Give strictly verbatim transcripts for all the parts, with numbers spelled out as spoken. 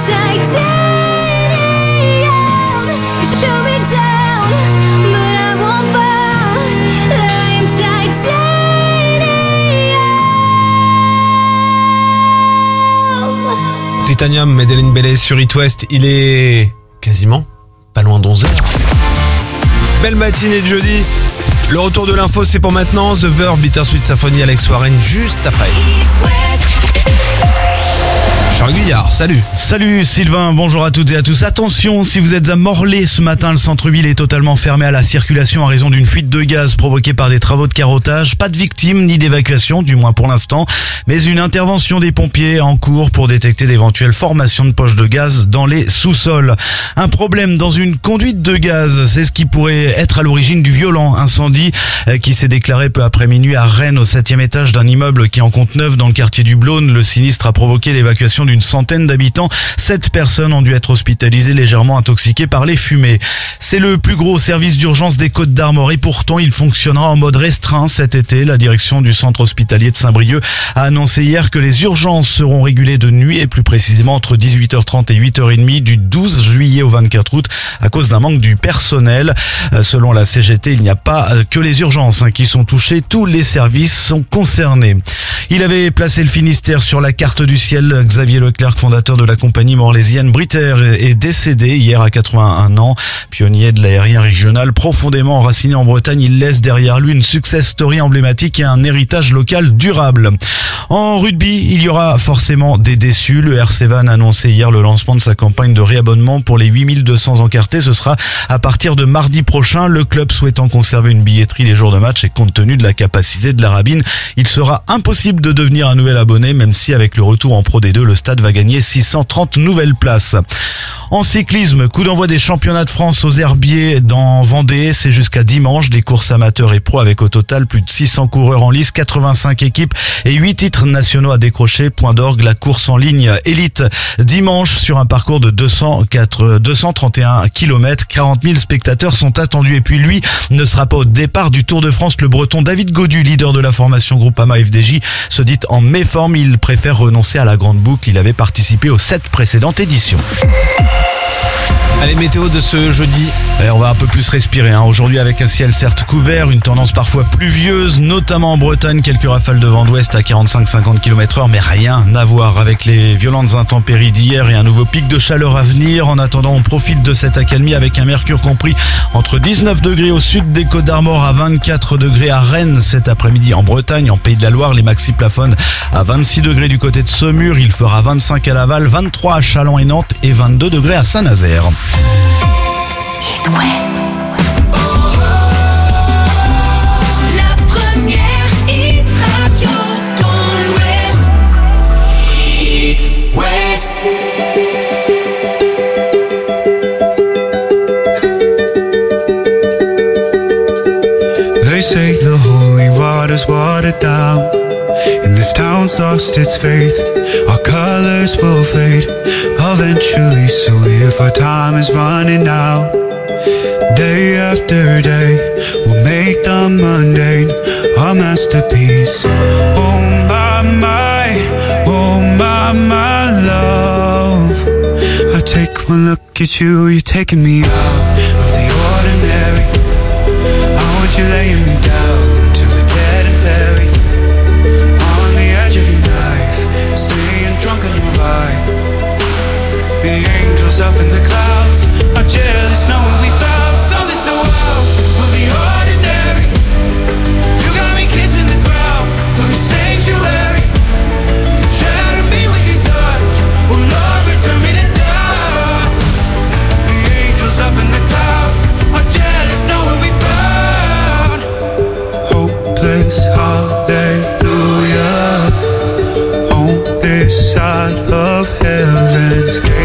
titanium. You shoot me down, but I won't fall. I am titanium. Titanium, Medellin Belay sur It West. Il est quasiment pas loin d'onze heures. Belle matinée de jeudi. Le retour de l'info, c'est pour maintenant. The Verve, Bittersweet Symphony, Alex Warren, juste après. Charles Guyard, salut. Salut Sylvain, bonjour à toutes et à tous. Attention, si vous êtes à Morlaix ce matin, le centre-ville est totalement fermé à la circulation en raison d'une fuite de gaz provoquée par des travaux de carottage. Pas de victimes ni d'évacuation, du moins pour l'instant, mais une intervention des pompiers en cours pour détecter d'éventuelles formations de poches de gaz dans les sous-sols. Un problème dans une conduite de gaz, c'est ce qui pourrait être à l'origine du violent incendie qui s'est déclaré peu après minuit à Rennes, au septième étage d'un immeuble qui en compte neuf dans le quartier du Blône. Le sinistre a provoqué l'évacuation d'une centaine d'habitants. Sept personnes ont dû être hospitalisées légèrement intoxiquées par les fumées. C'est le plus gros service d'urgence des Côtes-d'Armor et pourtant il fonctionnera en mode restreint cet été. La direction du centre hospitalier de Saint-Brieuc a annoncé hier que les urgences seront régulées de nuit et plus précisément entre dix-huit heures trente et huit heures trente du douze juillet au vingt-quatre août à cause d'un manque du personnel. Selon la C G T, il n'y a pas que les urgences qui sont touchées, tous les services sont concernés. Il avait placé le Finistère sur la carte du ciel. Xavier Leclerc, fondateur de la compagnie morlaisienne Britair, est décédé hier à quatre-vingt-un ans. Pionnier de l'aérien régional, profondément enraciné en Bretagne, il laisse derrière lui une success story emblématique et un héritage local durable. En rugby, il y aura forcément des déçus. Le R C Vannes a annoncé hier le lancement de sa campagne de réabonnement pour les huit mille deux cents encartés. Ce sera à partir de mardi prochain. Le club souhaitant conserver une billetterie les jours de match et compte tenu de la capacité de la Rabine, il sera impossible de devenir un nouvel abonné, même si avec le retour en Pro D deux, le stade va gagner six cent trente nouvelles places. En cyclisme, coup d'envoi des championnats de France aux Herbiers dans Vendée. C'est jusqu'à dimanche, des courses amateurs et pro avec au total plus de six cents coureurs en lice, quatre-vingt-cinq équipes et huit titres nationaux à décrocher. Point d'orgue, la course en ligne élite dimanche sur un parcours de deux cent quatre, deux cent trente et un kilomètres. quarante mille spectateurs sont attendus et puis lui ne sera pas au départ du Tour de France. Le breton David Gaudu, leader de la formation Groupama F D J, se dit en méforme. Il préfère renoncer à la grande boucle. Il avait participé aux sept précédentes éditions. Allez, météo de ce jeudi. Et on va un peu plus respirer hein. Aujourd'hui avec un ciel certes couvert, une tendance parfois pluvieuse, notamment en Bretagne, quelques rafales de vent d'ouest à quarante-cinq à cinquante kilomètres heure, mais rien à voir avec les violentes intempéries d'hier et un nouveau pic de chaleur à venir. En attendant, on profite de cette accalmie avec un mercure compris entre dix-neuf degrés au sud des Côtes-d'Armor à vingt-quatre degrés à Rennes cet après-midi. En Bretagne, en Pays de la Loire, les maxi plafonnent à vingt-six degrés du côté de Saumur, il fera vingt-cinq à Laval, vingt-trois à Châlons et Nantes et vingt-deux degrés à Saint-Nazaire. It West. La première hit radio dans l'Ouest. It West. They say the holy water's watered down, and this town's lost its faith. Our colors will fade eventually, so if our time is running out, day after day, we'll make the mundane our masterpiece. Oh my, my, oh my, my love, I take one look at you, you're taking me out of the ordinary. I want you laying me down till we're dead and buried, on the edge of your knife, staying drunk on your vibe. The angels up in the clouds are jealous knowing we found something so wild. We'll be ordinary. You got me kissing the ground of your sanctuary. Shatter me with your touch, oh Lord, return me to dust. The angels up in the clouds are jealous knowing we found hopeless hallelujah on this side of heaven's gate.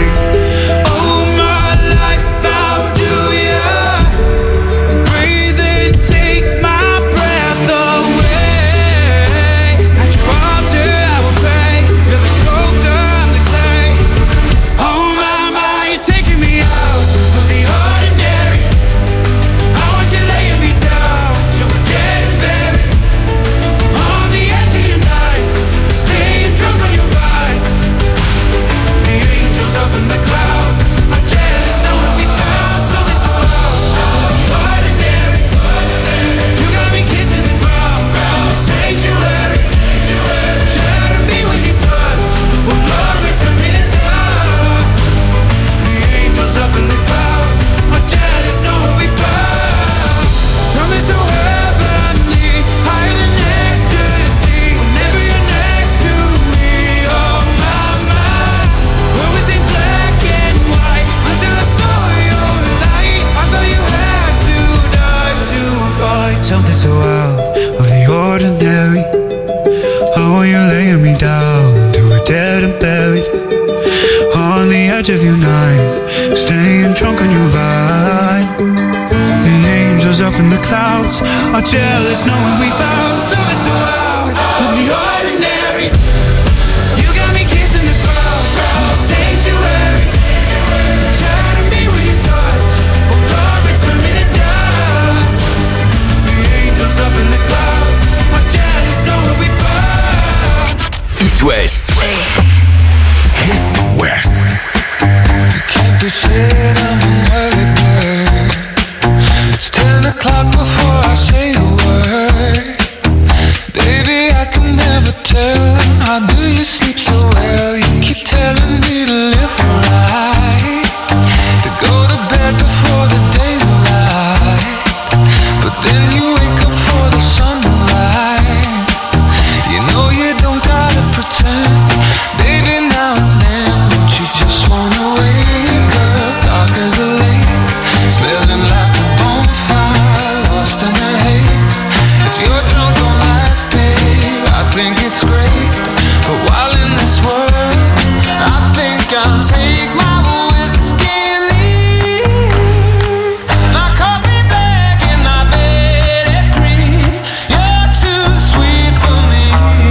clouds are jealous knowing we found something so out of the ordinary. You got me kissing the ground, the sanctuary. Trying to be with your touch, oh Lord, return me to dust. The angels up in the clouds are jealous knowing we found. It West. It West. You can't be said I'm an early bird. It's ten o'clock before I say a word. Baby, I can never tell. How do you sleep so well? You keep telling me to live right, to go to bed before the daylight. But then you wake up for the sunrise. You know you don't gotta pretend. Baby, now and then, don't you just wanna wake up dark as a lake, smelling like a bonfire, lost in a haze. If you're drunk on life, babe, I think it's great. But while in this world, I think I'll take my whiskey and leave. My coffee black and my bed at three. You're too sweet for me.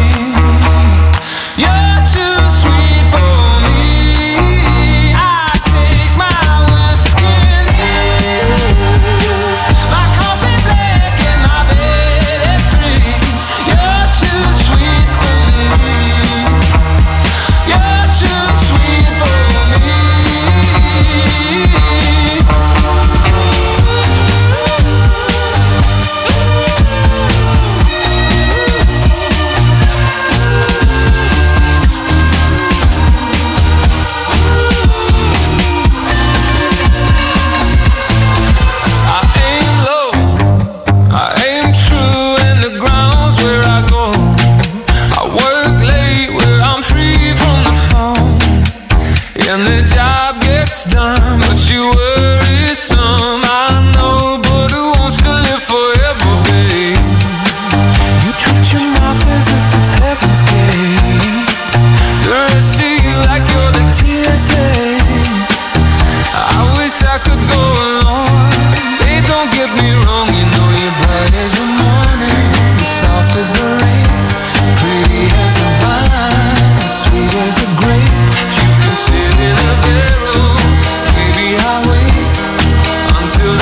You're too sweet for me. I take my whiskey and leave. My coffee black and my bed at three. You're too sweet for me. You're too sweet for me. I aim low, I aim true, and the ground's where I go. I work late where I'm free from the phone, and the job gets done, but you worry some. I know, but who wants to live forever, babe? You treat your mouth as if it's heaven's gate. The rest of you like you're the T S A. I wish I could go along. Babe, don't get me wrong, you know you're bright as the morning, soft as the rain, pretty as a vine, sweet as a grape. You can sit in a barrel, maybe I'll wait until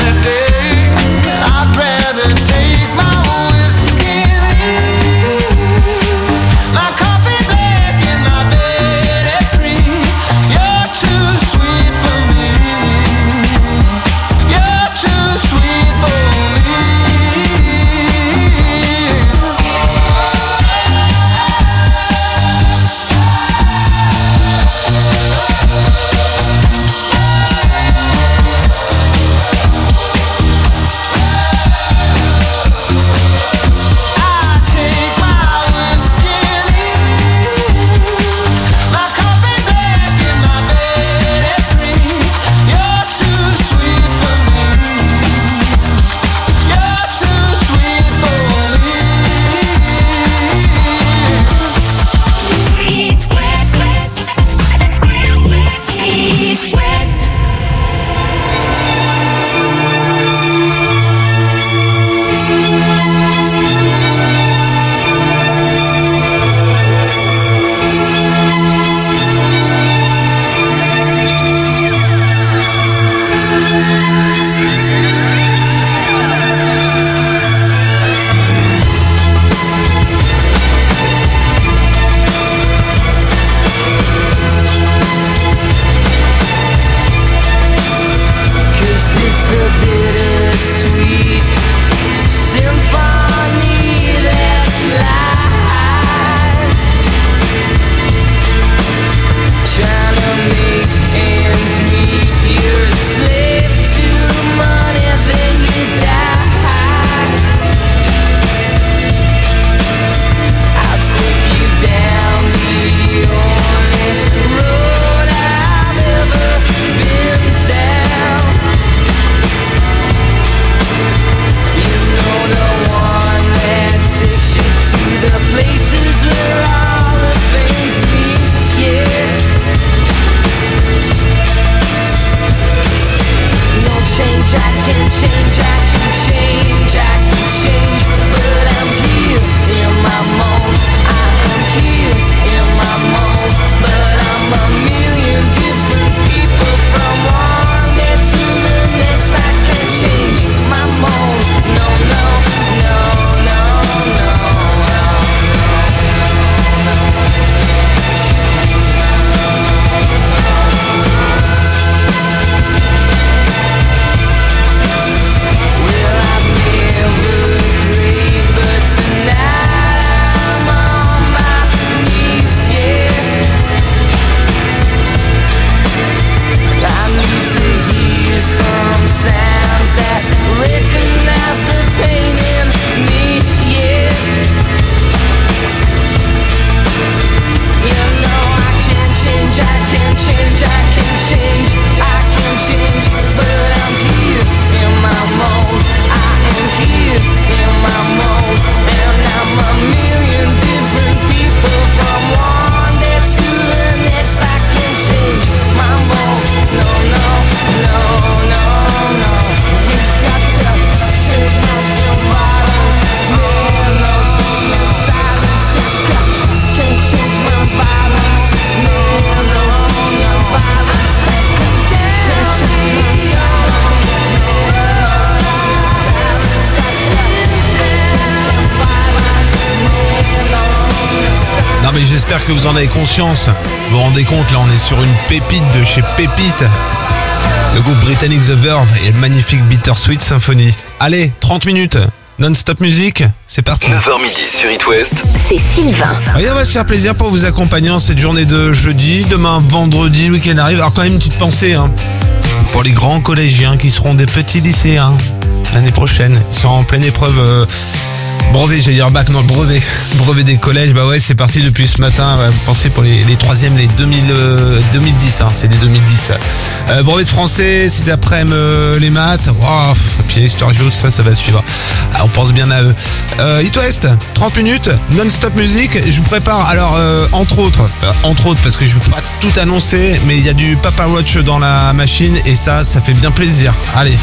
j'espère que vous en avez conscience. Vous vous rendez compte, là on est sur une pépite de chez Pépite. Le groupe britannique The Verve et le magnifique Bittersweet Symphony. Allez, trente minutes, non-stop musique, c'est parti. neuf heures midi sur It West. C'est Sylvain. Et on va se faire plaisir pour vous accompagner en cette journée de jeudi. Demain, vendredi, le week-end arrive. Alors quand même une petite pensée hein, pour les grands collégiens qui seront des petits lycéens l'année prochaine. Ils sont en pleine épreuve... Euh, brevet, j'allais dire bac, non, brevet. Brevet des collèges, bah ouais, c'est parti depuis ce matin. Ouais, pensez pour les, les troisièmes, les deux mille, euh, deux mille dix, hein, c'est des deux mille dix. Euh, brevet de français, c'est après euh, les maths. Wow, et puis l'histoire géo, tout ça, ça va suivre. Ah, on pense bien à eux. Euh, It West, trente minutes, non-stop musique. Je vous prépare, alors, euh, entre autres, euh, entre autres, parce que je ne peux pas tout annoncer, mais il y a du Papa Roach dans la machine, et ça, ça fait bien plaisir. Allez.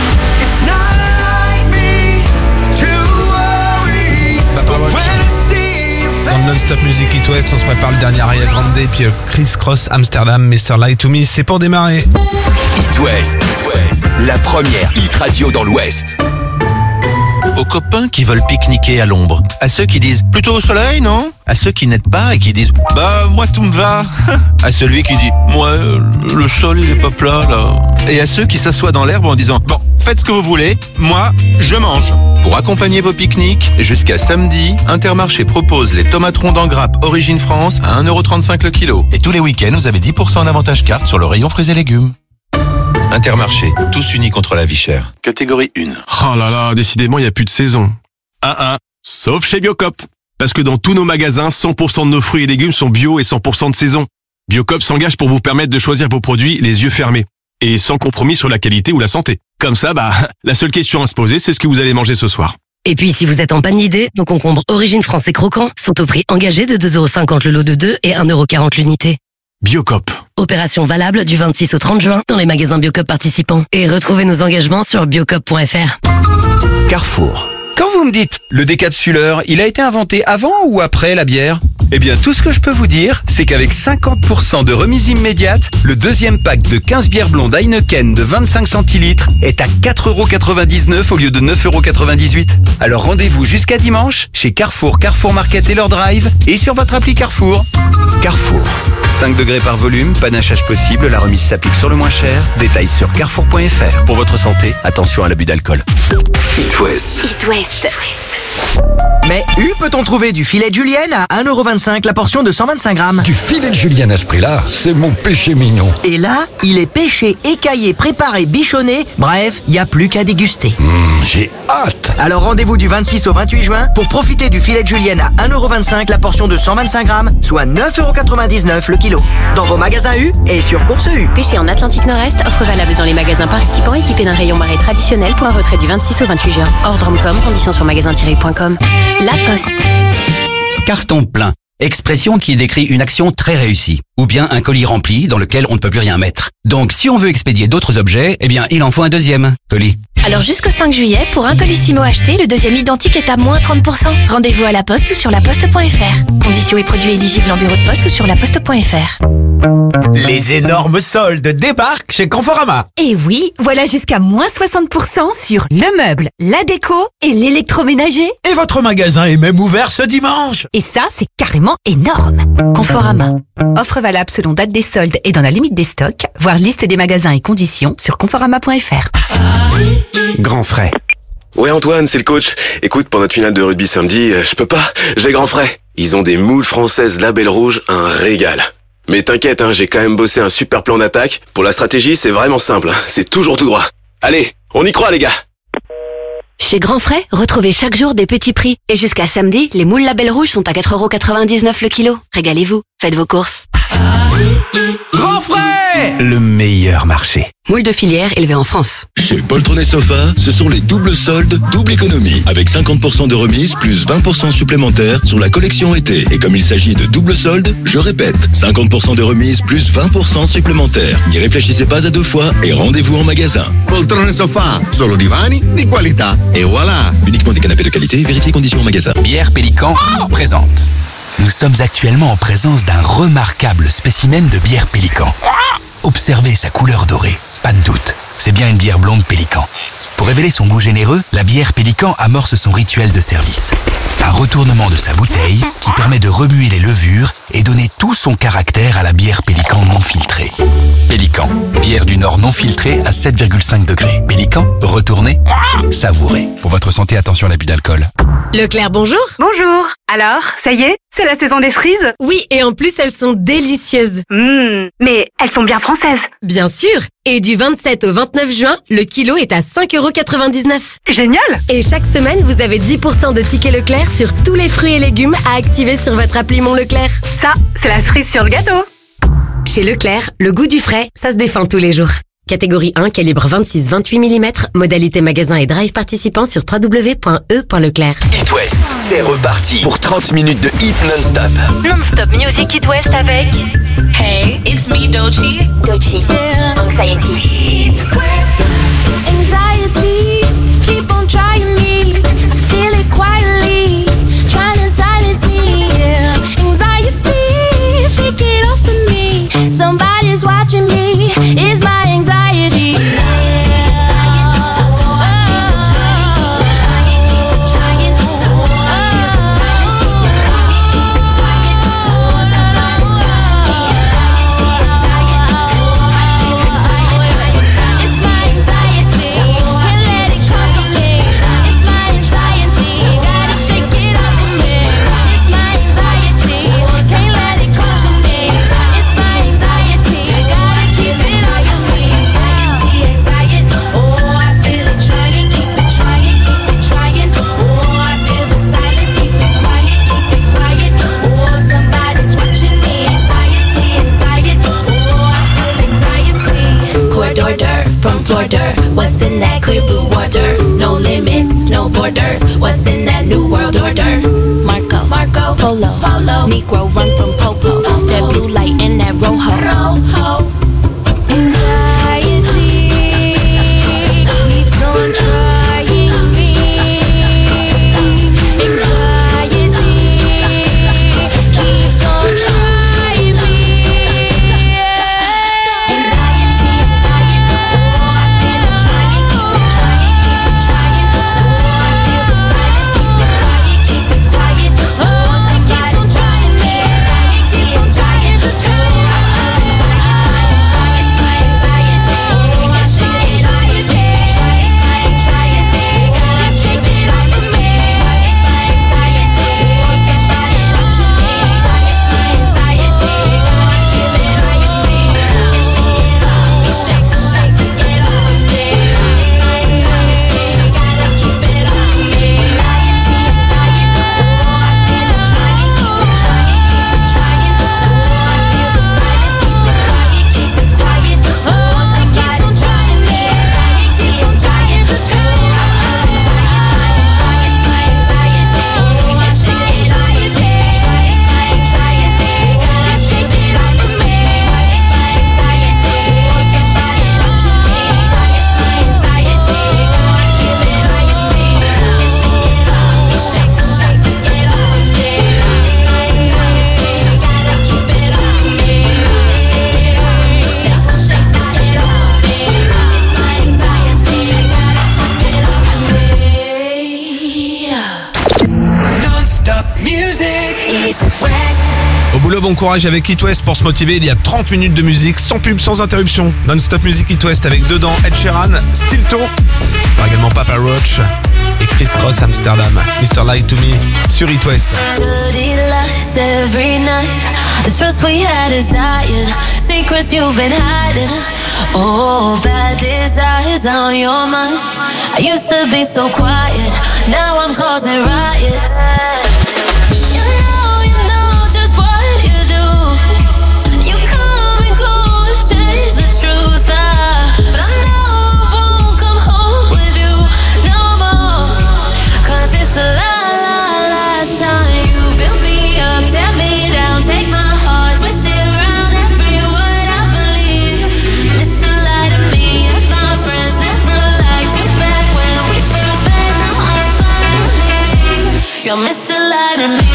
Dans le non-stop music It West, on se prépare le dernier Ariana Grande, puis Chris Cross, Amsterdam, mister Lie to Me, c'est pour démarrer. It West, la première hit radio dans l'Ouest. Aux copains qui veulent pique-niquer à l'ombre, à ceux qui disent plutôt au soleil, non? À ceux qui n'aident pas et qui disent bah moi tout me va, à celui qui dit moi le sol il est pas plat là, et à ceux qui s'assoient dans l'herbe en disant bon faites ce que vous voulez, moi je mange. Pour accompagner vos pique-niques, jusqu'à samedi, Intermarché propose les tomates rondes en grappe Origine France à un euro trente-cinq le kilo. Et tous les week-ends, vous avez dix pour cent en avantage carte sur le rayon fruits et légumes. Intermarché, tous unis contre la vie chère. Catégorie un. Oh là là, décidément, il n'y a plus de saison. Un un, sauf chez Biocop. Parce que dans tous nos magasins, cent pour cent de nos fruits et légumes sont bio et cent pour cent de saison. Biocop s'engage pour vous permettre de choisir vos produits les yeux fermés. Et sans compromis sur la qualité ou la santé. Comme ça, bah, la seule question à se poser, c'est ce que vous allez manger ce soir. Et puis, si vous êtes en panne d'idées, nos concombres Origine France et croquants sont au prix engagé de deux euros cinquante le lot de deux et un euro quarante l'unité. Biocop. Opération valable du vingt-six au trente juin dans les magasins Biocop participants. Et retrouvez nos engagements sur biocop point f r. Carrefour. Quand vous me dites le décapsuleur, il a été inventé avant ou après la bière? Eh bien, tout ce que je peux vous dire, c'est qu'avec cinquante pour cent de remise immédiate, le deuxième pack de quinze bières blondes Heineken de vingt-cinq centilitres est à quatre euros quatre-vingt-dix-neuf au lieu de neuf euros quatre-vingt-dix-huit. Alors rendez-vous jusqu'à dimanche chez Carrefour, Carrefour Market et leur drive et sur votre appli Carrefour. Carrefour. cinq degrés par volume, panachage possible, la remise s'applique sur le moins cher. Détails sur carrefour point f r. Pour votre santé, attention à l'abus d'alcool. It West. It West. Mais U, peut-on trouver du filet de julienne à un euro vingt-cinq la portion de cent vingt-cinq grammes? Du filet de julienne à ce prix-là, c'est mon péché mignon. Et là, il est pêché, écaillé, préparé, bichonné, bref, il n'y a plus qu'à déguster. Mmh, j'ai hâte. Alors rendez-vous du vingt-six au vingt-huit juin pour profiter du filet de julienne à un euro vingt-cinq la portion de cent vingt-cinq grammes, soit neuf euros quatre-vingt-dix-neuf le kilo. Dans vos magasins U et sur Course U. Pêché en Atlantique Nord-Est, offre valable dans les magasins participants équipés d'un rayon marée traditionnel pour un retrait du vingt-six au vingt-huit juin. Hors Dromcom, conditions sur magasin tiret point com. La Poste. Carton plein. Expression qui décrit une action très réussie. Ou bien un colis rempli dans lequel on ne peut plus rien mettre. Donc si on veut expédier d'autres objets, eh bien il en faut un deuxième colis. Alors jusqu'au cinq juillet, pour un colissimo acheté, le deuxième identique est à moins trente pour cent. Rendez-vous à la Poste ou sur laposte point f r. Conditions et produits éligibles en bureau de poste ou sur laposte point f r. Les énormes soldes débarquent chez Conforama. Et oui, voilà jusqu'à moins soixante pour cent sur le meuble, la déco et l'électroménager. Et votre magasin est même ouvert ce dimanche. Et ça, c'est carrément énorme. Conforama. Offre valable selon date des soldes et dans la limite des stocks. Voir liste des magasins et conditions sur conforama point f r. Grand frais. Ouais Antoine, c'est le coach. Écoute, pour notre finale de rugby samedi, je peux pas, j'ai grand frais. Ils ont des moules françaises label rouge, un régal. Mais t'inquiète, hein, j'ai quand même bossé un super plan d'attaque. Pour la stratégie, c'est vraiment simple, hein, c'est toujours tout droit. Allez, on y croit les gars. Chez Grand Frais, retrouvez chaque jour des petits prix. Et jusqu'à samedi, les moules label rouge sont à quatre euros quatre-vingt-dix-neuf le kilo. Régalez-vous, faites vos courses. Grand Frais, le meilleur marché. Moules de filière élevées en France. Chez Poltron et Sofa, ce sont les doubles soldes, double économie. Avec cinquante pour cent de remise plus vingt pour cent supplémentaires sur la collection été. Et comme il s'agit de double soldes, je répète, cinquante pour cent de remise plus vingt pour cent supplémentaires. N'y réfléchissez pas à deux fois et rendez-vous en magasin. Poltron et Sofa, solo divani di qualità. Et voilà. Uniquement des canapés de qualité, vérifiez conditions en magasin. Bière Pélican présente. Nous sommes actuellement en présence d'un remarquable spécimen de bière Pélican. Observez sa couleur dorée, pas de doute, c'est bien une bière blonde Pélican. Pour révéler son goût généreux, la bière Pélican amorce son rituel de service. Un retournement de sa bouteille qui permet de remuer les levures et donner tout son caractère à la bière Pélican non filtrée. Pélican, bière du Nord non filtrée à sept virgule cinq degrés. Pélican, retournez, savourez. Pour votre santé, attention à l'abus d'alcool. Leclerc, bonjour. Bonjour. Alors, ça y est, c'est la saison des cerises? Oui, et en plus, elles sont délicieuses. Mmh, mais elles sont bien françaises. Bien sûr. Et du vingt-sept au vingt-neuf juin, le kilo est à cinq euros quatre-vingt-dix-neuf. Génial. Et chaque semaine, vous avez dix pour cent de tickets Leclerc sur tous les fruits et légumes à activer sur votre appli Mon Leclerc. Ça, c'est la cerise sur le gâteau. Chez Leclerc, le goût du frais, ça se défend tous les jours. Catégorie un, calibre vingt-six vingt-huit millimètres, modalité magasin et drive participant sur w w w point e point leclerc. It West, c'est reparti pour trente minutes de hit non-stop. Non-stop Music It West avec Hey, it's me, Doechii. Doechii. Yeah. Anxiety. It West. Anxiety, keep on trying me. I feel it quietly, trying to silence me. Yeah. Anxiety, shake it off of me. Somebody's watching me. It's my anxiety. Order. What's in that clear blue water? No limits, no borders. What's in that new world order? Marco, Marco, Polo, Polo. Negro run from Popo. Popo. That blue light in that Rojo. Rojo. Anxiety keeps on trying me. Anxiety keeps on trying me. Anxiety, anxiety. Au boulot, bon courage avec It West pour se motiver. Il y a trente minutes de musique, sans pub, sans interruption. Non-stop Music It West avec dedans Ed Sheeran, Stilto, également Papa Roach et Chris Cross Amsterdam. mister Lie to Me sur It West. Dirty lies every night. The trust we had is dying. Secrets you've been hiding. Oh, bad desires on your mind. I used to be so quiet. Now I'm causing riots. You're Mister Lie to me.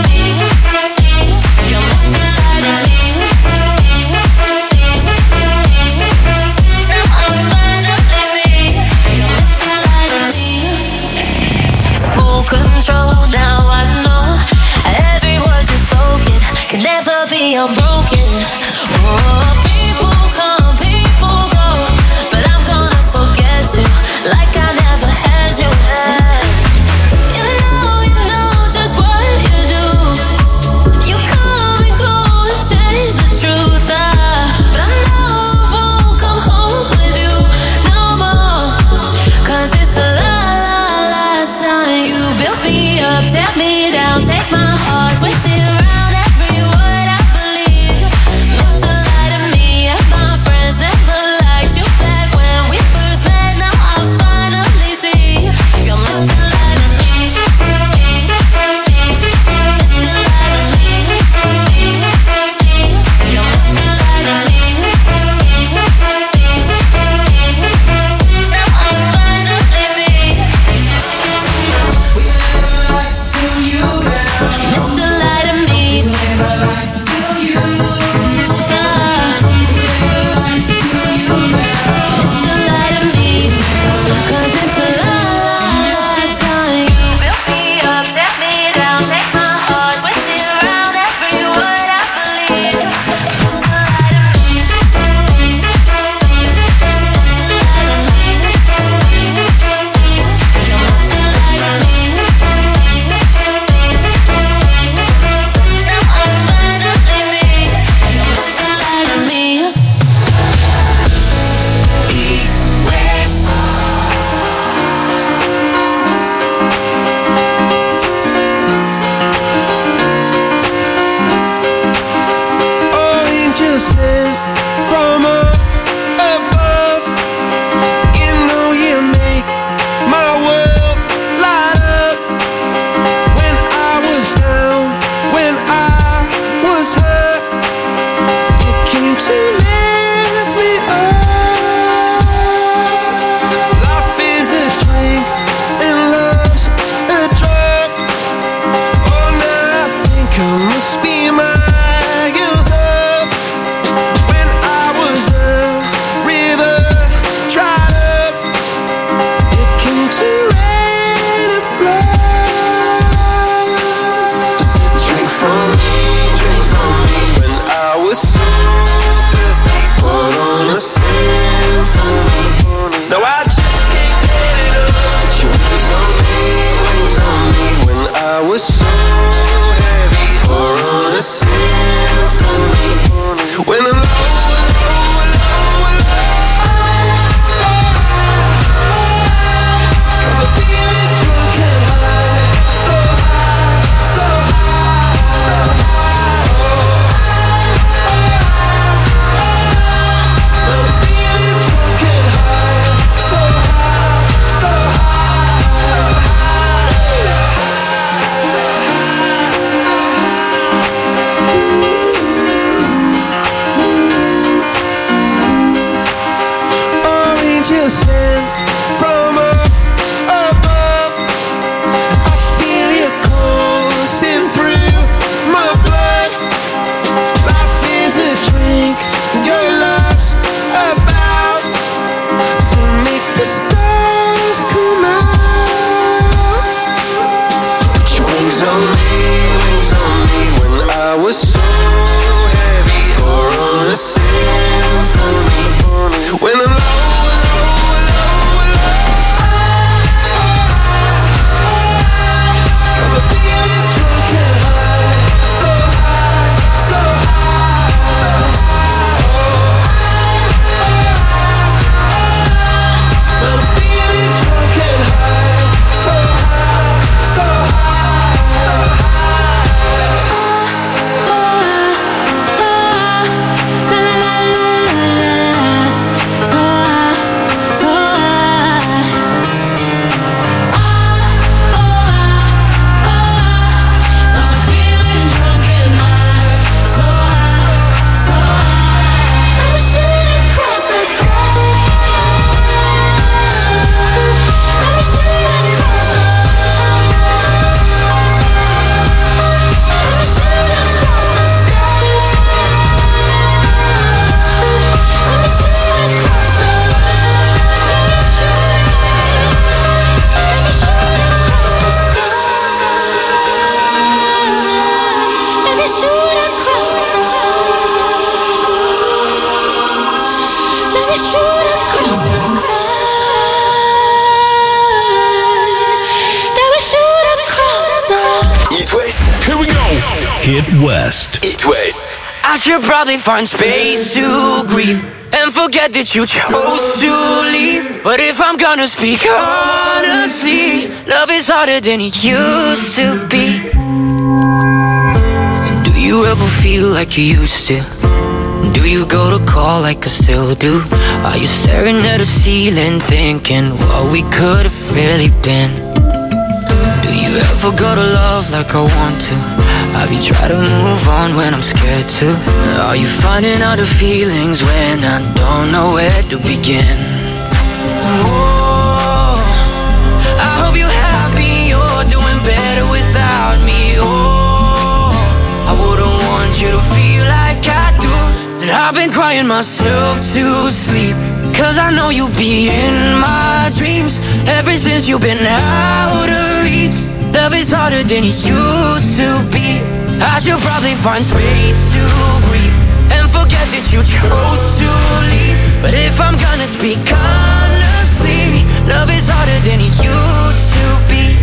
You're Mister Lie to me. me I'm broken. Oh, people come, people go, but I'm gonna forget you like I never had you. You know, you know just what you do. You come and go and change the truth. Ah, but I know I won't come home with you no more. Cause it's a lie, lie, lie sign. You built me up, tear me down, take my heart, twist it around every word I believe. Miss the light and Hit West. Hit West. I should probably find space to grieve and forget that you chose to leave. But if I'm gonna speak honestly, love is harder than it used to be. And do you ever feel like you used to? Do you go to call like I still do? Are you staring at the ceiling thinking what we could have really been? Do you ever go to love like I want to? Have you tried to move on when I'm scared to? Are you finding out the feelings when I don't know where to begin? Oh, I hope you're happy, you're doing better without me. Oh, I wouldn't want you to feel like I do. And I've been crying myself to sleep, cause I know you'll be in my dreams ever since you've been out of reach. Love is harder than it used to be. I should probably find space to breathe and forget that you chose to leave. But if I'm gonna speak honestly, love is harder than it used to be.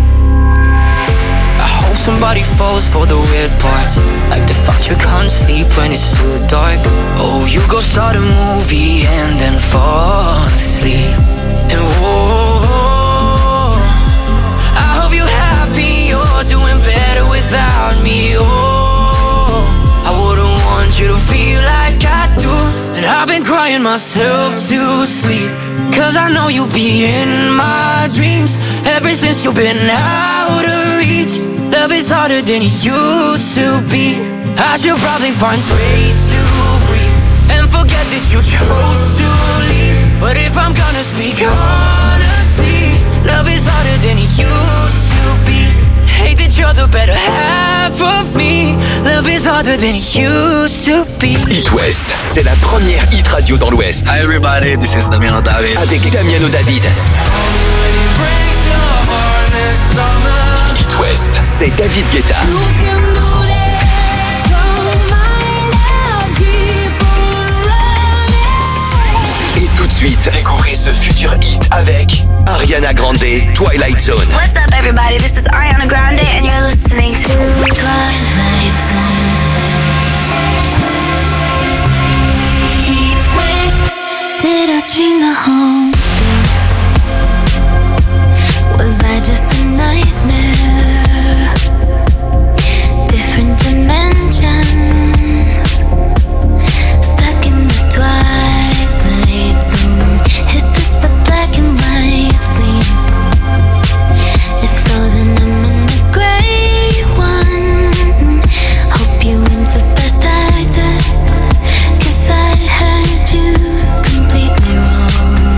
I hope somebody falls for the weird parts, like the fact you can't sleep when it's too dark. Oh, you go start a movie and then fall asleep. And whoa, I hope you're happy, you're doing better without me. Oh, I wouldn't want you to feel like I do. And I've been crying myself to sleep, cause I know you'll be in my dreams ever since you've been out of reach. Love is harder than it used to be. I should probably find space to breathe and forget that you chose to leave. But if I'm gonna speak honestly, love is harder than it used to be. Hate that you're the better half of me. Love is harder than it used to be. Hit West, c'est la première hit radio dans l'Ouest. Hi everybody, this is Damiano David. Avec Damiano David. Hit West, c'est David Guetta. Et tout de suite, découvrez ce futur hit avec Ariana Grande, Twilight Zone. What's up everybody, this is Ariana Grande and you're listening to Twilight Zone. Eat West. Did I dream the whole thing? Was I just a nightmare? Different dimensions, stuck in the twilight zone. Is this a black and white scene? If so, then I'm in the gray one. Hope you win for best actor, cause I had you completely wrong.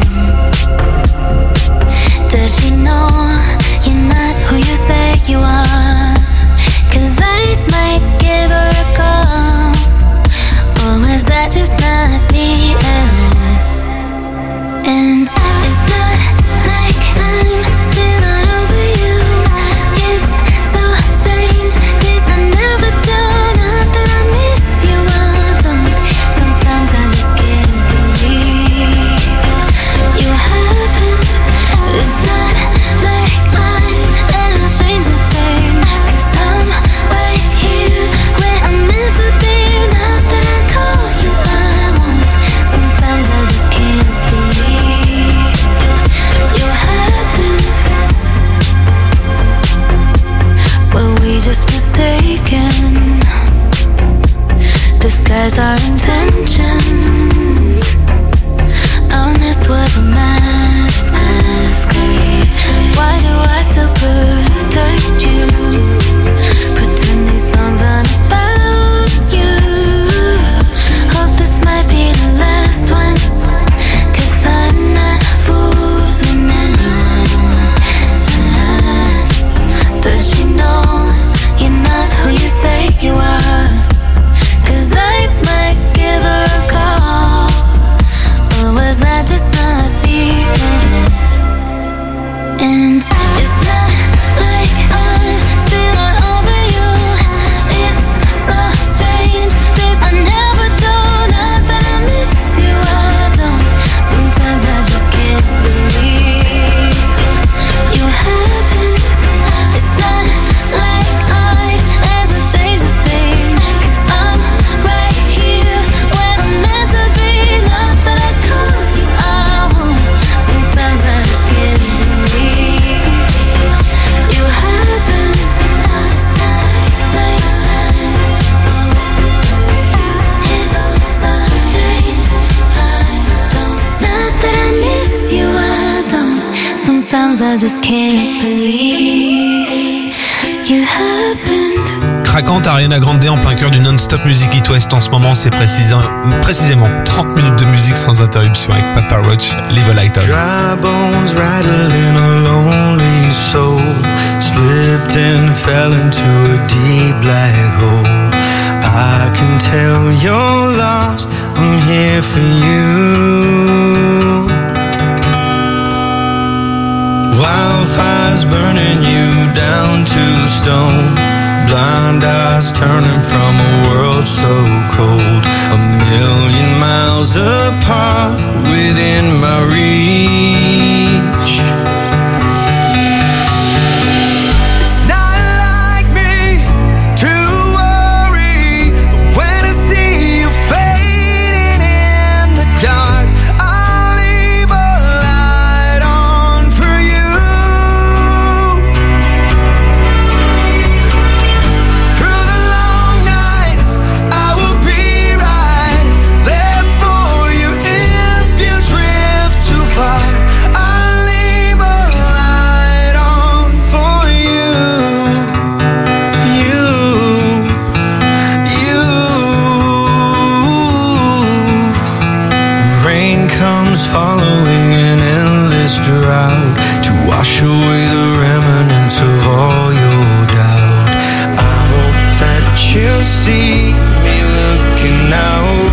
Does she know you're not who you say you are? Cause I might give her a call. Or was that just not me at all? And it's not like I'm still not over you. It's so strange, cause I never do. Not that I miss you, I don't. Sometimes I just can't believe you happened. It's not like I'm gonna change a thing, cause I'm right here where I'm meant to be. Not that I call you, I won't. Sometimes I just can't believe you happened. Were we just mistaken? Disguise our intentions. Our nest was a mask, masquerade. Why do I still protect you? Pretend these songs aren't about you. Hope this might be the last one, cause I'm not fooling anyone. Does she know you're not who you say you are? Cause I might give her a call. sometimes I just can't believe you happened. Craquante, Ariana Grande en plein cœur du non-stop Music It West en ce moment, c'est précisément, précisément trente minutes de musique sans interruption avec Papa Roach, Live a Light On. Dry bones rattling a lonely soul, slipped and fell into a deep black hole. I can tell you're lost, I'm here for you. Wildfires burning you down to stone, blind eyes turning from a world so cold, a million miles apart within my reach. It's not like me to worry, but when I see you fading in the dark, I'll leave a light on for you. Following an endless drought to wash away the remnants of all your doubt. I hope that you'll see me looking out.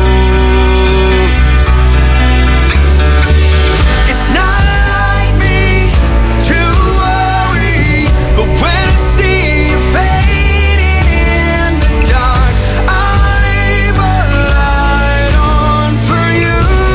It's not like me to worry, but when I see you fading in the dark, I'll leave a light on for you.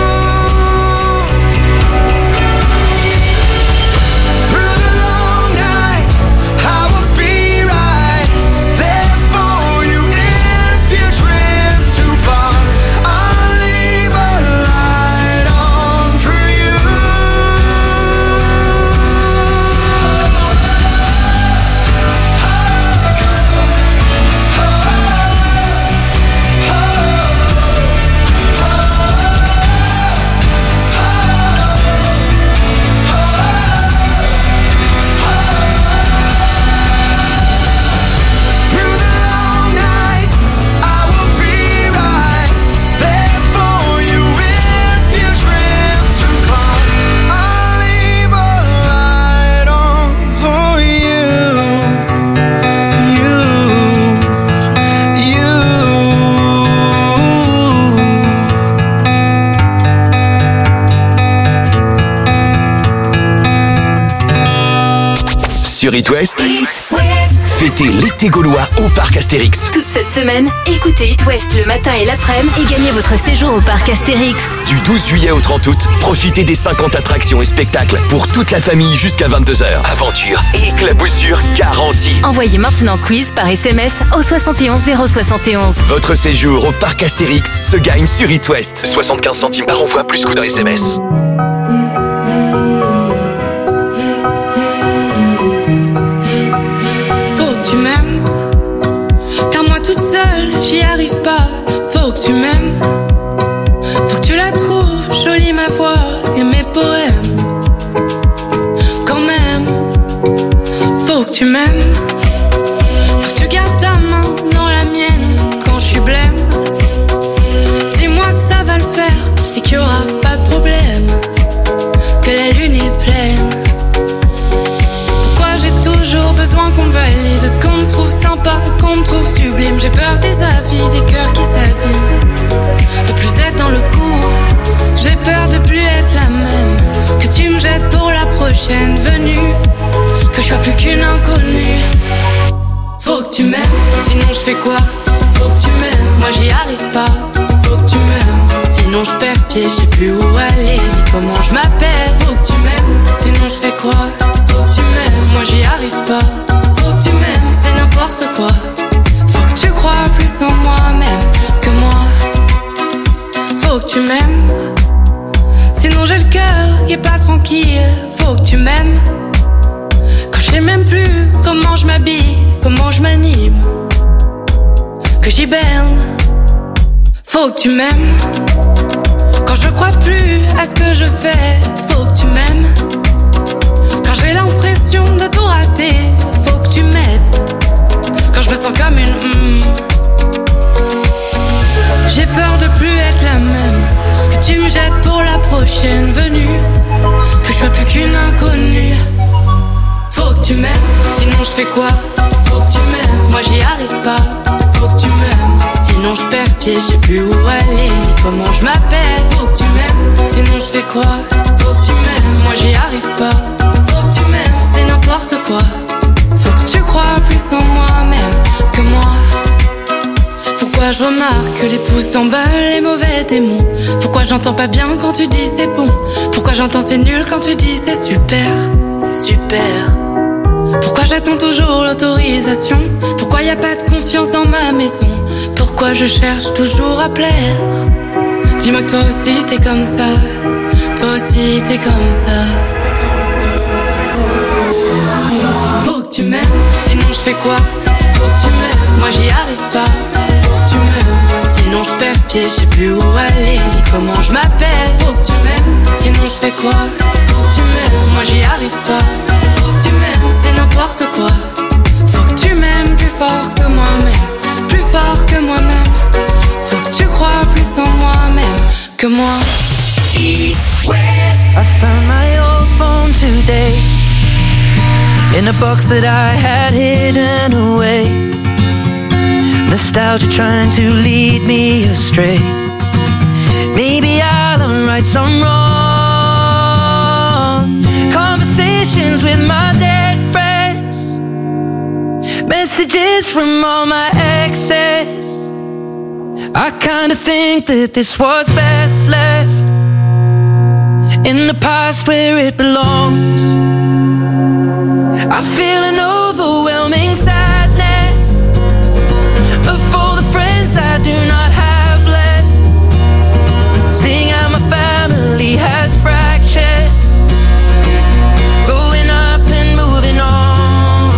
Sur It West, fêtez l'été gaulois au parc Astérix. Toute cette semaine, écoutez It West le matin et l'après-midi et gagnez votre séjour au parc Astérix. Du douze juillet au trente août, profitez des cinquante attractions et spectacles pour toute la famille jusqu'à vingt-deux heures. Aventure et éclaboussure garantie. Envoyez maintenant quiz par S M S au soixante et onze zéro soixante et onze. Votre séjour au parc Astérix se gagne sur It West. soixante-quinze centimes par envoi plus coût d'un S M S. J'y arrive pas, faut que tu m'aimes. Faut que tu la trouves, jolie ma voix et mes poèmes. Quand même, faut que tu m'aimes. Faut que tu gardes ta main dans la mienne quand je suis blême. Dis-moi que ça va le faire et qu'il y aura pas de problème, que la lune est pleine. Pourquoi j'ai toujours besoin qu'on me valide, qu'on me trouve sympa, qu'on me trouve sublime. J'ai peur des avis, des cœurs qui s'abîment, de plus être dans le coup. J'ai peur de plus être la même, que tu me jettes pour la prochaine venue, que je sois plus qu'une inconnue. Faut que tu m'aimes, sinon je fais quoi? Faut que tu m'aimes, moi j'y arrive pas. Faut que tu m'aimes, sinon je perds pied, je sais plus où aller, ni comment je m'appelle. Faut que tu m'aimes, sinon je fais quoi? Faut que tu m'aimes, moi j'y arrive pas. Faut que tu m'aimes, c'est n'importe quoi. Faut que tu crois plus en moi-même que moi. Faut que tu m'aimes, sinon j'ai le cœur qui est pas tranquille. Faut que tu m'aimes, quand je sais même plus comment je m'habille, comment je m'anime, que j'hiberne. Faut que tu m'aimes, quand je crois plus à ce que je fais. Faut que tu m'aimes, l'impression de tout rater. Faut que tu m'aides quand je me sens comme une mm. J'ai peur de plus être la même, que tu me jettes pour la prochaine venue, que je sois plus qu'une inconnue. Faut que tu m'aimes, sinon je fais quoi? Faut que tu m'aimes, moi j'y arrive pas. Faut que tu m'aimes, sinon je perds pied, je sais plus où aller ni comment je m'appelle. Faut que tu m'aimes, sinon je fais quoi? Faut que tu m'aimes, moi j'y arrive pas. Faut que tu m'aimes, c'est n'importe quoi. Faut que tu crois plus en moi-même que moi. Pourquoi je remarque que les pouces s'emballent, les mauvais démons? Pourquoi j'entends pas bien quand tu dis c'est bon? Pourquoi j'entends c'est nul quand tu dis c'est super? C'est super. Pourquoi j'attends toujours l'autorisation? Pourquoi y a pas de confiance dans ma maison? Pourquoi je cherche toujours à plaire? Dis-moi que toi aussi t'es comme ça. Toi aussi t'es comme ça. Faut que tu m'aimes, sinon je fais quoi? Faut que tu m'aimes, moi j'y arrive pas. Faut que tu m'aimes, sinon je perds pied, je sais plus où aller ni comment je m'appelle. Faut que tu m'aimes, sinon je fais quoi? Faut que tu m'aimes, moi j'y arrive pas. Faut que tu m'aimes, c'est n'importe quoi. Faut que tu m'aimes plus fort que moi-même, plus fort que moi-même. Faut que tu crois plus en moi-même que moi. Eat West. I found my old phone today in a box that I had hidden away. Nostalgia trying to lead me astray. Maybe I'll unwrite some wrong conversations with my dead friends, messages from all my exes. I kinda think that this was best left in the past where it belongs. I feel an overwhelming sadness of all the friends I do not have left, seeing how my family has fractured, growing up and moving on.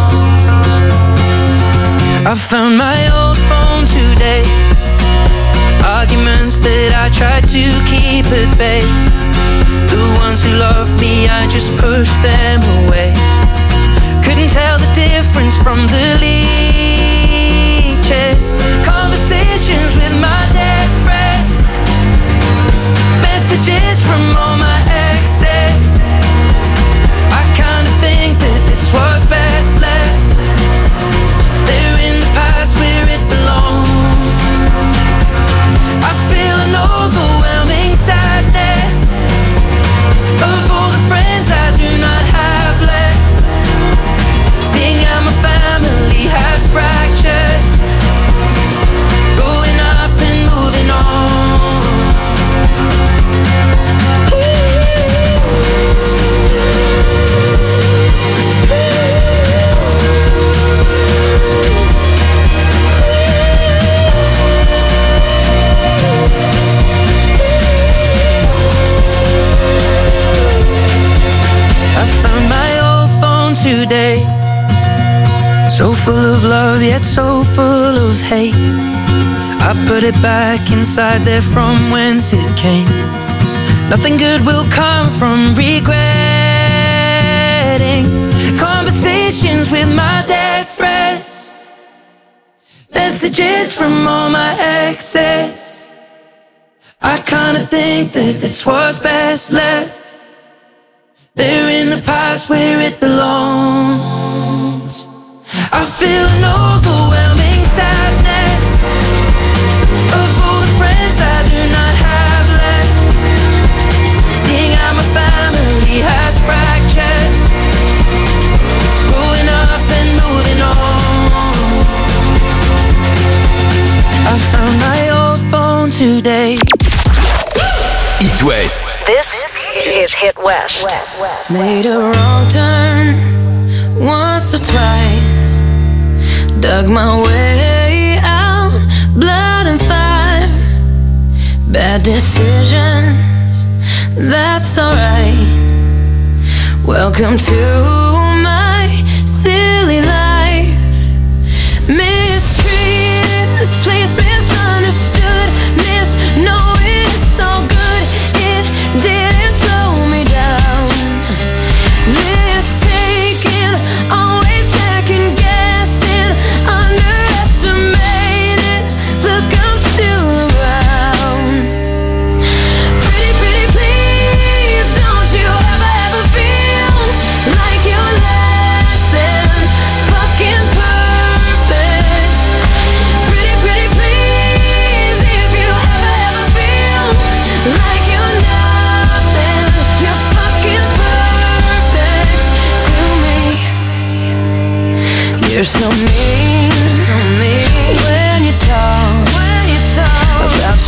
I found my old phone today, arguments that I tried to keep at bay. The ones who loved me, I just pushed them away. Couldn't tell the difference from the leeches. Conversations with my dead friends, messages from all my exes. I kinda think that this was best left there in the past where it belongs. I feel an overwhelming sadness of all the friends I do not have left, seeing how my family has fractured, growing up and moving on. I found my old phone today, so full of love yet so full of hate. I put it back inside there from whence it came. Nothing good will come from regretting conversations with my dead friends, messages from all my exes. I kinda think that this was best left there in the past where it belongs. I feel an overwhelming sadness of all the friends I do not have left, seeing how my family has fractured, growing up and moving on. I found my old phone today. Eat West. This is Hit West. Made a wrong turn once or twice, dug my way out, blood and fire, bad decisions, that's alright. Welcome to my silly life. Mistreated, misplaced, misunderstood, misknowing it's all good. It didn't slow me down. This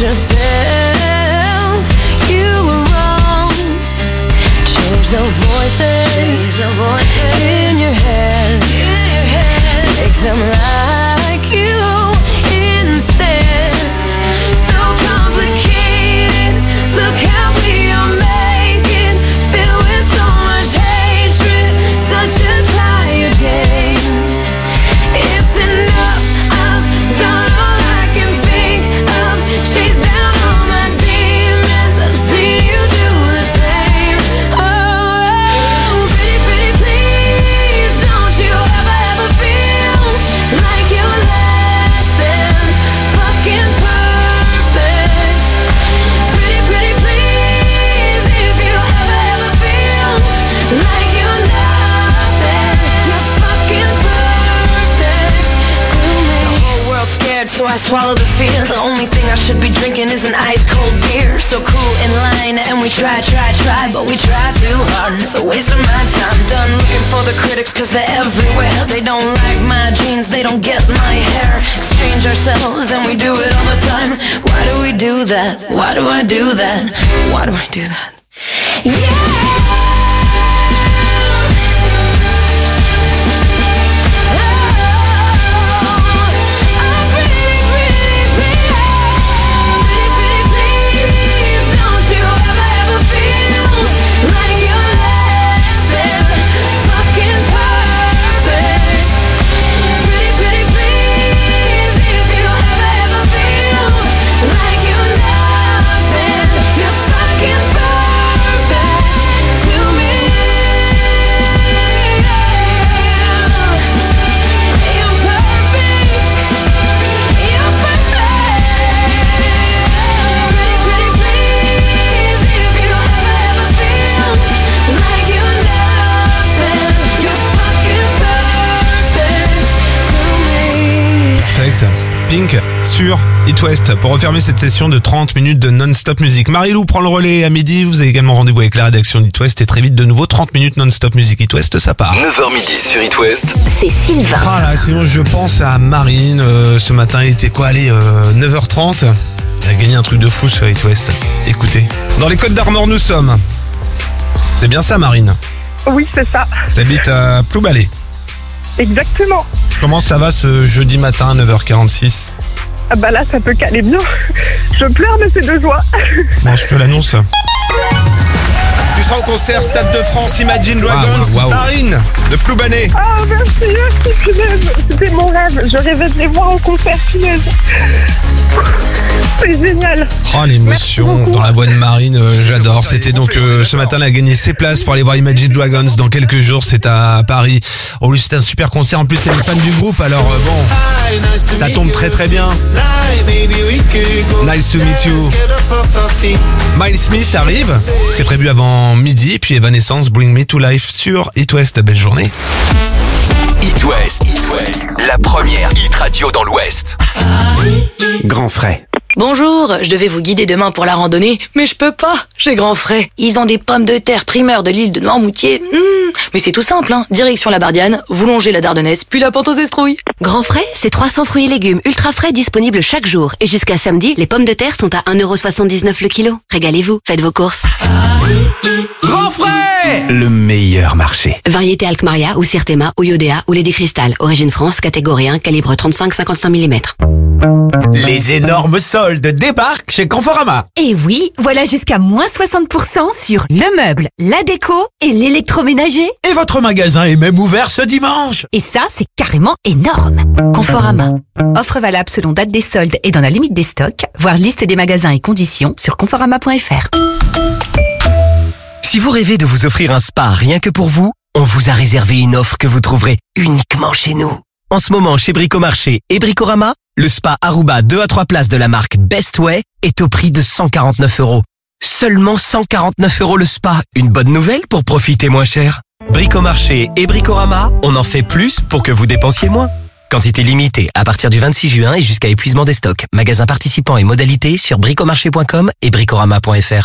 yourself. You were wrong. Change the voices in your head. Make them like you instead. So complicated. Look how we are making. Filled with so much hatred. Such a tired game. It's enough. I've done all I can think of. Chase down all my demons. I've seen you do the same. Oh, pretty, pretty, please. Don't you ever, ever feel like you're less than fucking perfect. Pretty, pretty, please. If you ever, ever feel like you're nothing, you're fucking perfect to me. The whole world's scared, so I swallow the fear. The only thing I should be drinking is an ice cold beer. So cool in line, and we try, try, try, but we try too hard, and it's a waste of my time. Done looking for the critics, cause they're everywhere. They don't like my jeans, they don't get my hair. Exchange ourselves, and we do it all the time. Why do we do that? Why do I do that? Why do I do that? Yeah! Pink sur It West pour refermer cette session de trente minutes de non-stop musique. Marie-Lou prend le relais à midi. Vous avez également rendez-vous avec la rédaction d'It West et très vite de nouveau trente minutes non-stop musique. It West, ça part. neuf heures midi sur It West. C'est Sylvain. Ah là, sinon je pense à Marine. Euh, ce matin, il était quoi? Allez, euh, neuf heures trente. Elle a gagné un truc de fou sur It West. Écoutez, dans les Côtes d'Armor, nous sommes. C'est bien ça, Marine? Oui, c'est ça. T'habites à Ploubalé. Exactement. Comment ça va ce jeudi matin à neuf heures quarante-six? Ah bah là, ça peut caler bien. Je pleure, mais c'est de joie. Bon, je te l'annonce. Tu seras au concert Stade de France Imagine Dragons. Wow, wow, wow. Marine de Ploubalé. Ah, oh, merci, merci, punaise. C'était mon rêve. Je rêvais de les voir en concert, punaise. C'est génial. Oh, l'émotion dans la voix de Marine, euh, j'adore. C'était donc euh, ce matin, elle a gagné ses places pour aller voir Imagine Dragons dans quelques jours. C'est à Paris. Oh, c'était un super concert. En plus, elle est fan du groupe. Alors euh, bon, ça tombe très très bien. Nice to meet you. Miles Smith arrive. C'est prévu avant midi. Puis Evanescence, Bring Me to Life sur It West. Belle journée. It West, It West, la première hit radio dans l'Ouest. Grand frais. Bonjour, je devais vous guider demain pour la randonnée, mais je peux pas, j'ai grand frais. Ils ont des pommes de terre primeurs de l'île de Noirmoutier. Mmh, mais c'est tout simple, hein. Direction la Bardiane, vous longez la Dardennaise, puis la pente aux Estrouilles. Grand frais, c'est trois cents fruits et légumes ultra frais disponibles chaque jour. Et jusqu'à samedi, les pommes de terre sont à un euro soixante-dix-neuf le kilo. Régalez-vous, faites vos courses. Grand frais, le meilleur marché. Variété Alkmaria ou Sirtema ou Iodea ou lait des cristal. Origine France, catégorie un, calibre trente-cinq à cinquante-cinq millimètres. Les énormes soldes débarquent chez Conforama. Et oui, voilà jusqu'à moins soixante pour cent sur le meuble, la déco et l'électroménager. Et votre magasin est même ouvert ce dimanche. Et ça, c'est carrément énorme. Conforama. Offre valable selon date des soldes et dans la limite des stocks. Voir liste des magasins et conditions sur conforama point f r. Si vous rêvez de vous offrir un spa rien que pour vous, on vous a réservé une offre que vous trouverez uniquement chez nous. En ce moment, chez Bricomarché et Bricorama, le spa Aruba deux à trois places de la marque Best Way est au prix de cent quarante-neuf euros. Seulement cent quarante-neuf euros le spa. Une bonne nouvelle pour profiter moins cher. Bricomarché et Bricorama, on en fait plus pour que vous dépensiez moins. Quantité limitée à partir du vingt-six juin et jusqu'à épuisement des stocks. Magasins participants et modalités sur bricomarché point com et bricorama point f r.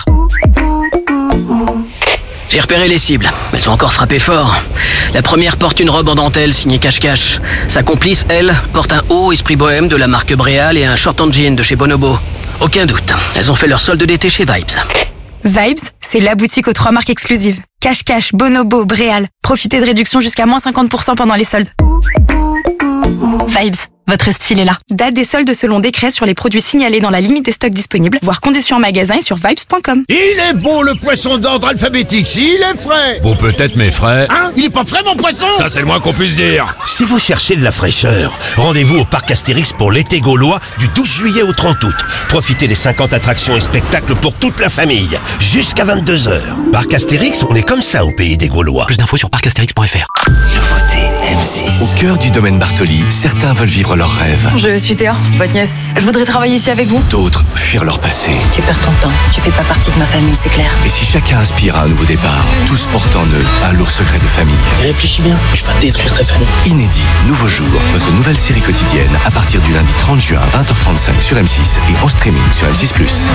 J'ai repéré les cibles. Elles ont encore frappé fort. La première porte une robe en dentelle signée cache-cache. Sa complice, elle, porte un haut esprit bohème de la marque Bréal et un short en jean de chez Bonobo. Aucun doute. Elles ont fait leur solde d'été chez Vibes. Vibes, c'est la boutique aux trois marques exclusives. Cache Cache, Bonobo, Bréal. Profitez de réductions jusqu'à moins cinquante pour cent pendant les soldes. Vibes, votre style est là. Date des soldes selon décret sur les produits signalés dans la limite des stocks disponibles, voire conditions en magasin et sur vibes point com. Il est beau le poisson d'ordre alphabétique, s'il est frais. Bon, peut-être, mais frais. Hein? Il est pas frais, mon poisson? Ça, c'est le moins qu'on puisse dire. Si vous cherchez de la fraîcheur, rendez-vous au Parc Astérix pour l'été gaulois du douze juillet au trente août. Profitez des cinquante attractions et spectacles pour toute la famille, jusqu'à vingt-deux heures. Parc Astérix, on est comme ça au pays des Gaulois. Plus d'infos sur parc astérix point f r. Nouveauté M six. Au cœur du domaine Bartoli, certains veulent vivre leurs rêves. Je suis Théa, votre nièce. Je voudrais travailler ici avec vous. D'autres fuir leur passé. Tu perds ton temps. Tu fais pas partie de ma famille, c'est clair. Et si chacun aspire à un nouveau départ, tous portent en eux un lourd secret de famille. Réfléchis bien, je vais détruire ta famille. Inédit, Nouveau Jour, votre nouvelle série quotidienne à partir du lundi trente juin à vingt heures trente-cinq sur M six et en streaming sur M six plus.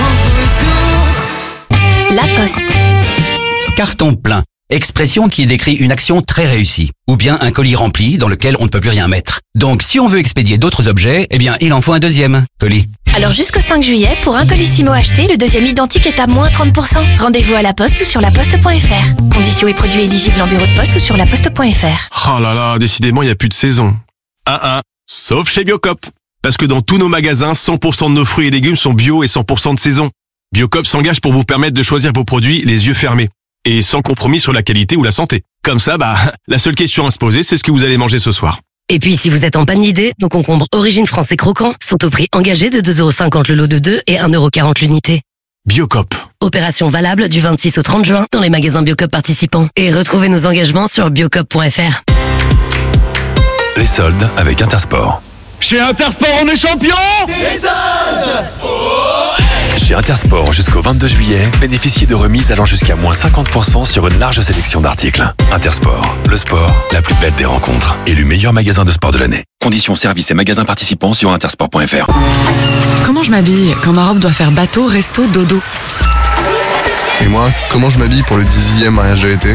La Poste. Carton plein. Expression qui décrit une action très réussie. Ou bien un colis rempli dans lequel on ne peut plus rien mettre. Donc si on veut expédier d'autres objets, eh bien il en faut un deuxième colis. Alors jusqu'au cinq juillet, pour un colissimo acheté, le deuxième identique est à moins trente pour cent. Rendez-vous à la Poste ou sur la poste point f r. Conditions et produits éligibles en bureau de poste ou sur la poste point f r. Oh là là, décidément, il n'y a plus de saison. Ah ah, sauf chez Biocop. Parce que dans tous nos magasins, cent pour cent de nos fruits et légumes sont bio et cent pour cent de saison. Biocop s'engage pour vous permettre de choisir vos produits les yeux fermés. Et sans compromis sur la qualité ou la santé. Comme ça, bah, la seule question à se poser, c'est ce que vous allez manger ce soir. Et puis, si vous êtes en panne d'idées, nos concombres Origine Français croquants sont au prix engagé de deux euros cinquante le lot de deux et un euro quarante l'unité. Biocop. Opération valable du vingt-six au trente juin dans les magasins Biocop participants. Et retrouvez nos engagements sur biocop point f r. Les soldes avec Intersport. Chez Intersport, on est champion. Des soldes. Chez Intersport, jusqu'au vingt-deux juillet, bénéficiez de remises allant jusqu'à moins cinquante pour cent sur une large sélection d'articles. Intersport, le sport, la plus belle des rencontres. Élu meilleur magasin de sport de l'année. Conditions, services et magasins participants sur intersport point f r. Comment je m'habille quand ma robe doit faire bateau, resto, dodo? Et moi, comment je m'habille pour le dixième mariage de l'été?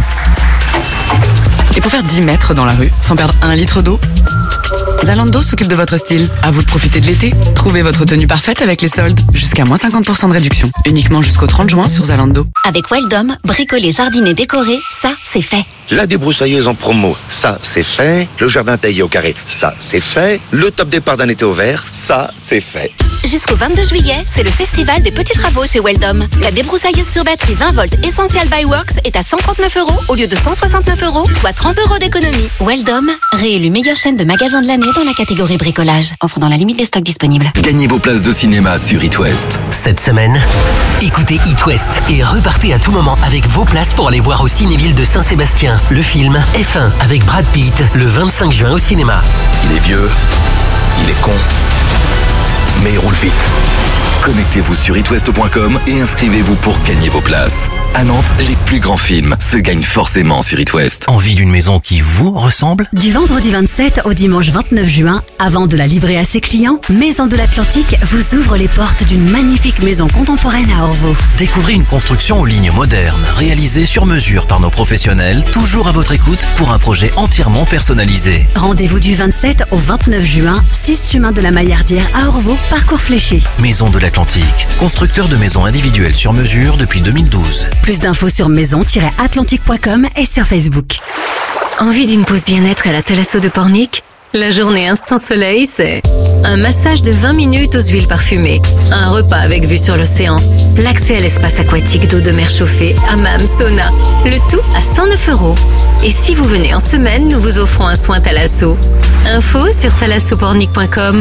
Et pour faire dix mètres dans la rue, sans perdre un litre d'eau? Zalando s'occupe de votre style. À vous de profiter de l'été. Trouvez votre tenue parfaite avec les soldes. Jusqu'à moins cinquante pour cent de réduction. Uniquement jusqu'au trente juin sur Zalando. Avec Weldom, bricoler, jardiner, décorer, ça, c'est fait. La débroussailleuse en promo, ça c'est fait. Le jardin taillé au carré, ça c'est fait. Le top départ d'un été au vert, ça c'est fait. Jusqu'au vingt-deux juillet, c'est le festival des petits travaux chez Weldom. La débroussailleuse sur batterie vingt volts Essential by Works est à cent trente-neuf euros au lieu de cent soixante-neuf euros, soit trente euros d'économie. Weldom, réélu meilleure chaîne de magasins de l'année dans la catégorie bricolage, offre dans la limite des stocks disponibles. Gagnez vos places de cinéma sur It West. Cette semaine, écoutez It West et repartez à tout moment avec vos places pour aller voir au Cinéville de Saint-Sébastien le film F un avec Brad Pitt le vingt-cinq juin au cinéma. Il est vieux, il est con, mais il roule vite. Connectez-vous sur it west point com et inscrivez-vous pour gagner vos places. À Nantes, les plus grands films se gagnent forcément sur It West. Envie d'une maison qui vous ressemble? Du vendredi vingt-sept au dimanche vingt-neuf juin, avant de la livrer à ses clients, Maison de l'Atlantique vous ouvre les portes d'une magnifique maison contemporaine à Orvaux. Découvrez une construction aux lignes modernes, réalisée sur mesure par nos professionnels, toujours à votre écoute pour un projet entièrement personnalisé. Rendez-vous du vingt-sept au vingt-neuf juin, six chemin de la Maillardière à Orvaux, parcours fléché. Maison de l'Atlantique, constructeur de maisons individuelles sur mesure depuis deux mille douze. Plus d'infos sur maison tiret atlantique point com et sur Facebook. Envie d'une pause bien-être à la Thalasso de Pornic? La journée Instant Soleil, c'est un massage de vingt minutes aux huiles parfumées, un repas avec vue sur l'océan, l'accès à l'espace aquatique d'eau de mer chauffée, hammam, sauna, le tout à cent neuf euros. Et si vous venez en semaine, nous vous offrons un soin Thalasso. Info sur thalasso pornic point com.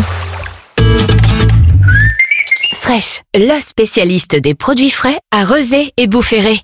Fresh, le spécialiste des produits frais à Rezé et Boufféré.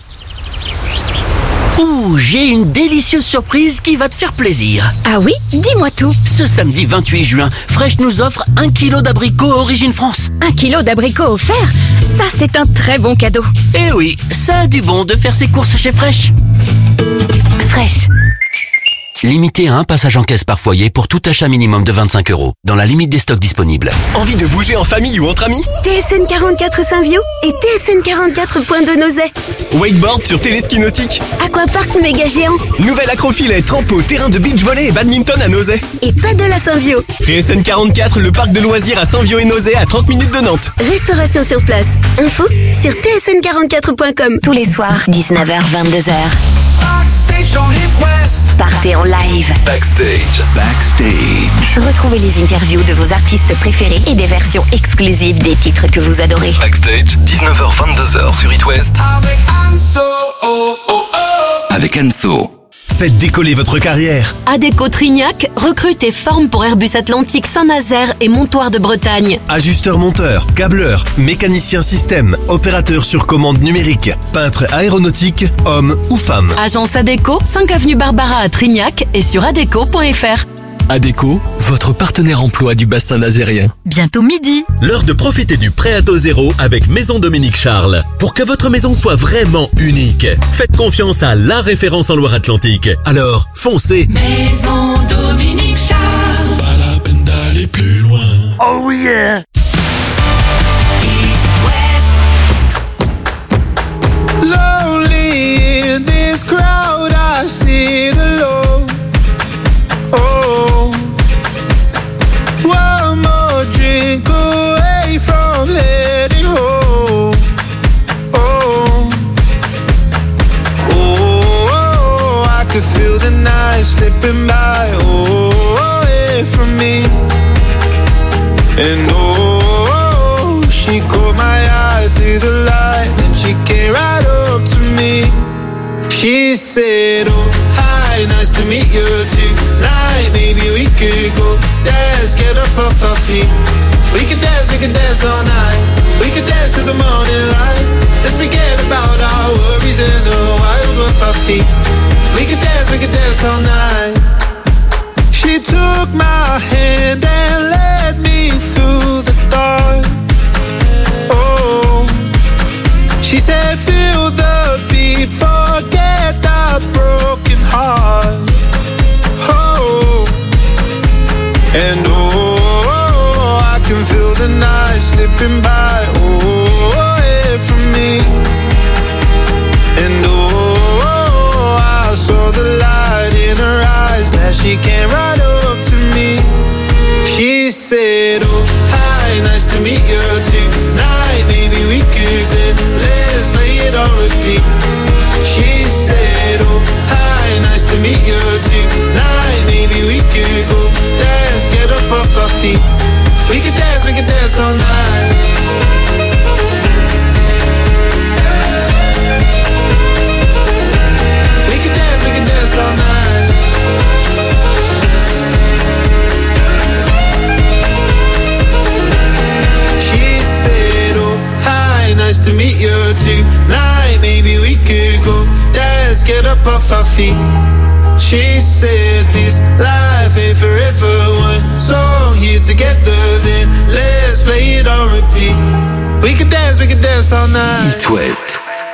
Ouh, j'ai une délicieuse surprise qui va te faire plaisir. Ah oui? Dis-moi tout. Ce samedi vingt-huit juin, Fresh nous offre un kilo d'abricots Origine France. Un kilo d'abricots offert? Ça, c'est un très bon cadeau. Eh oui, ça a du bon de faire ses courses chez Fresh. Fresh. Limité à un passage en caisse par foyer pour tout achat minimum de vingt-cinq euros, dans la limite des stocks disponibles. Envie de bouger en famille ou entre amis? T S N quarante-quatre Saint-Viau et T S N quarante-quatre Point de Nozay. Wakeboard sur téléski nautique. Aquapark méga géant. Nouvelle accrofilet, trampo, terrain de beach volley et badminton à Nozay. Et paddle à Saint-Viau. T S N quarante-quatre, le parc de loisirs à Saint-Viau et Nozay à trente minutes de Nantes. Restauration sur place. Info sur T S N quarante-quatre point com. Tous les soirs, dix-neuf heures vingt-deux heures. Partez en live. Backstage. Backstage. Retrouvez les interviews de vos artistes préférés et des versions exclusives des titres que vous adorez. Backstage, dix-neuf heures vingt-deux heures sur It West. Avec Anso. Faites décoller votre carrière. Adecco Trignac recrute et forme pour Airbus Atlantique Saint-Nazaire et Montoir de Bretagne. Ajusteur monteur, câbleur, mécanicien système, opérateur sur commande numérique, peintre aéronautique, homme ou femme. Agence Adecco, cinq avenue Barbara à Trignac et sur adecco point f r. Adecco, votre partenaire emploi du bassin nazérien. Bientôt midi. L'heure de profiter du prêt à taux zéro avec Maison Dominique Charles. Pour que votre maison soit vraiment unique, faites confiance à la référence en Loire-Atlantique. Alors, foncez. Maison Dominique Charles. Pas la peine d'aller plus loin. Oh yeah. Lonely in this crowd, I sit alone. Oh, one more drink away from heading home. Oh, oh, oh, I could feel the night slipping by. Oh, away from me. And oh, she caught my eye through the light, and she came right up to me. She said, oh, hi, nice to meet you tonight. Maybe we could go dance, get up off our feet. We could dance, we could dance all night. We could dance to the morning light. Let's forget about our worries in the wild with our feet. We could dance, we could dance all night. She took my hand and led me through the dark. Oh, she said, feel the beat, forget that broken heart. Oh, and oh, I can feel the night slipping by. Oh, away from me. And oh, I saw the light in her eyes, glad she came right up to me. She said, oh, hi, nice to meet you tonight. Maybe we could then let's play it on repeat. She said, oh, hi, nice to meet you tonight. Maybe we could go dance, get up off our feet. We could dance, we could dance all night. We could dance, we could dance all night. She said, oh, hi, nice to meet you tonight. Maybe we could go dance, get up off our feet. She said this life ain't forever. One song here together, then let's play it on repeat. We could dance, we could dance all night. It West.